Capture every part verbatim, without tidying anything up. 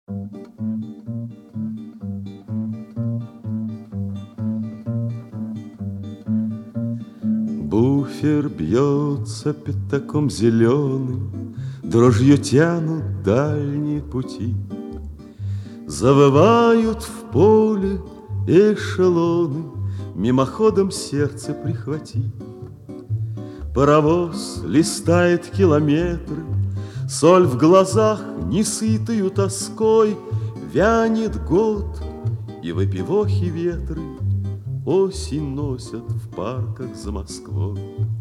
Буфер бьется пятаком зеленым, дрожью тянут дальние пути. Завывают в поле эшелоны, мимоходом сердце прихвати. Паровоз листает километры, соль в глазах несытою тоской. Вянет год, и выпивохи ветры осень носят в парках за Москвой.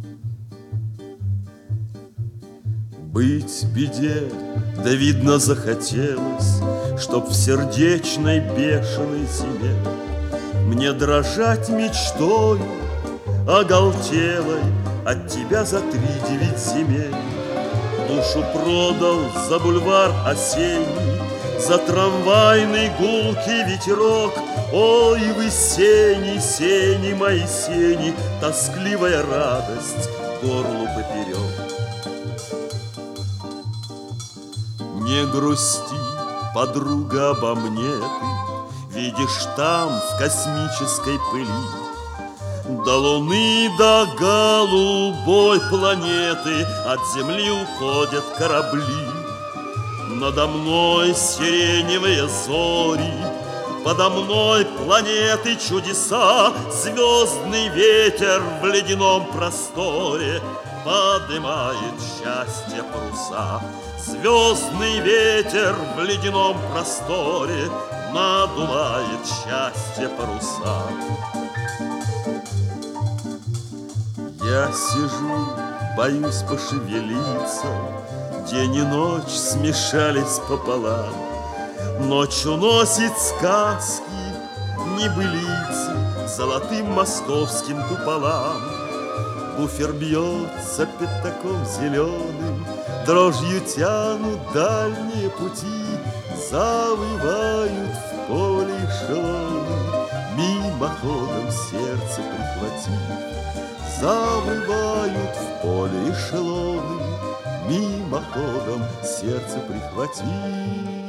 Быть в беде, да видно захотелось, чтоб в сердечной бешеной зиме мне дрожать мечтою оголтелой от тебя за три девять земель. Душу продал за бульвар осенний, за трамвайный гулкий ветерок. Ой, вы сени, сени, мои сени, тоскливая радость горлу поперек. Не грусти, подруга, обо мне ты, видишь там в космической пыли до Луны, до голубой планеты от Земли уходят корабли. Надо мной сиреневые зори, подо мной планеты чудеса. Звездный ветер в ледяном просторе подымает счастье паруса. Звездный ветер в ледяном просторе надувает счастье паруса. Я сижу, боюсь пошевелиться, день и ночь смешались пополам. Ночь уносит сказки, небылицы золотым московским куполам. Буфер бьется пятаком зеленым, дрожью тянут дальние пути. Завывают в поле эшелоны, мимоходом сердце прихватив. Завывают в поле эшелоны, мимоходом сердце прихватив.